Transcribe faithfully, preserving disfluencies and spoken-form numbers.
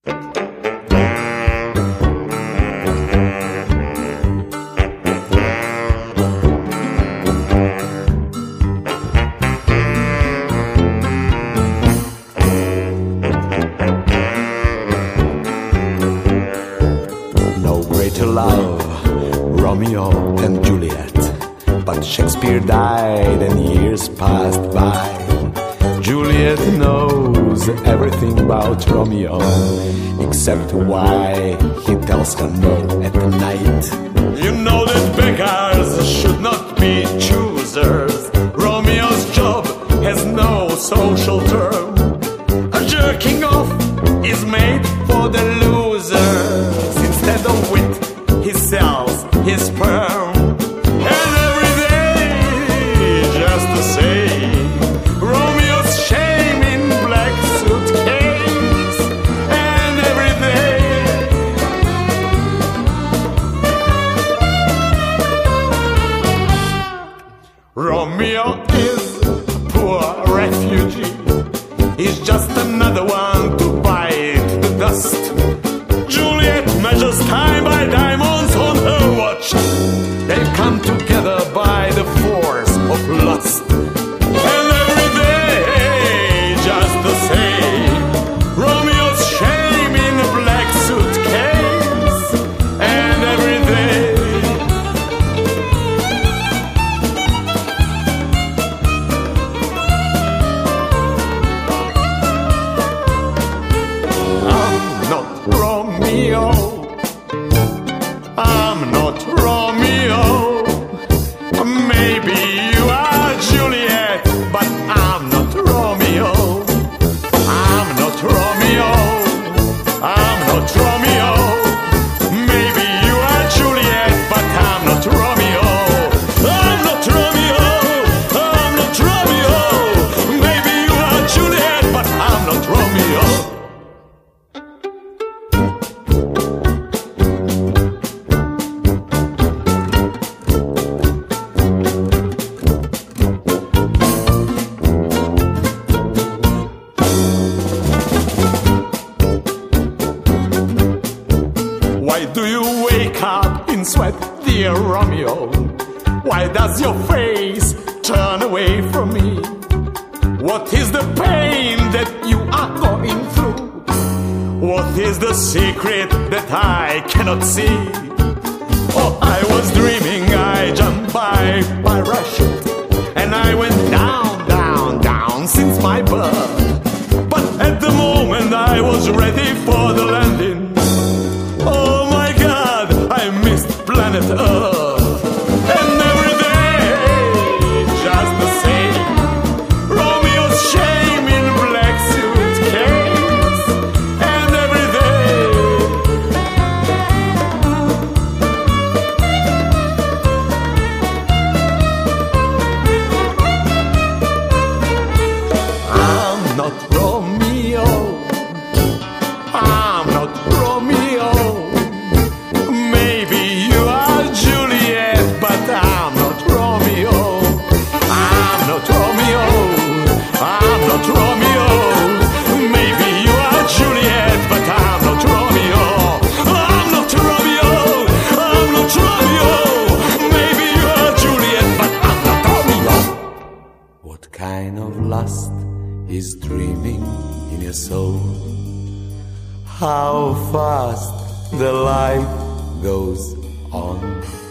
To love, Romeo and Juliet. But Shakespeare died and years passed by. Juliet knows everything about Romeo, except why he tells her no at night. You know that beggars should not be choosers. Romeo's job has no social term. A jerking off is made for the losers. Instead of wit, he sells his sperm. And every day, just the same, Romeo's shame in black suitcase. And every day, Romeo is a poor refugee. He's just another one to bite the dust. Juliet measures time by diamonds on her watch. They come together by the force of lust. And every day, just the same, Romeo's shame in a black suitcase. And every day, I'm not Romeo. I'm not Romeo. Maybe you are Juliet, but I'm not Romeo. I'm not Romeo. I'm not Romeo. Maybe you are Juliet, but I'm not Romeo. I'm not Romeo. I'm not Romeo. Maybe you are Juliet, but I'm not Romeo. Why do you wake up in sweat, dear Romeo? Why does your face turn away from me? What is the pain that you are going through? What is the secret that I cannot see? Oh, I was dreaming I jumped by parachute, and I went down, down, down since my birth. But at the moment I was ready for the landing. Oh my God, I missed planet Earth. And every day, just the same, Romeo's shame in black suitcase. And every day, I'm not Romeo. I'm not Romeo. Maybe you are Juliet, but I'm not Romeo. I'm not Romeo. I'm not Romeo. Maybe you are Juliet, but I'm not Romeo. I'm not Romeo. I'm not Romeo. Maybe you are Juliet, but I'm not Romeo. What kind of lust is dreaming in your soul? How fast the life goes on.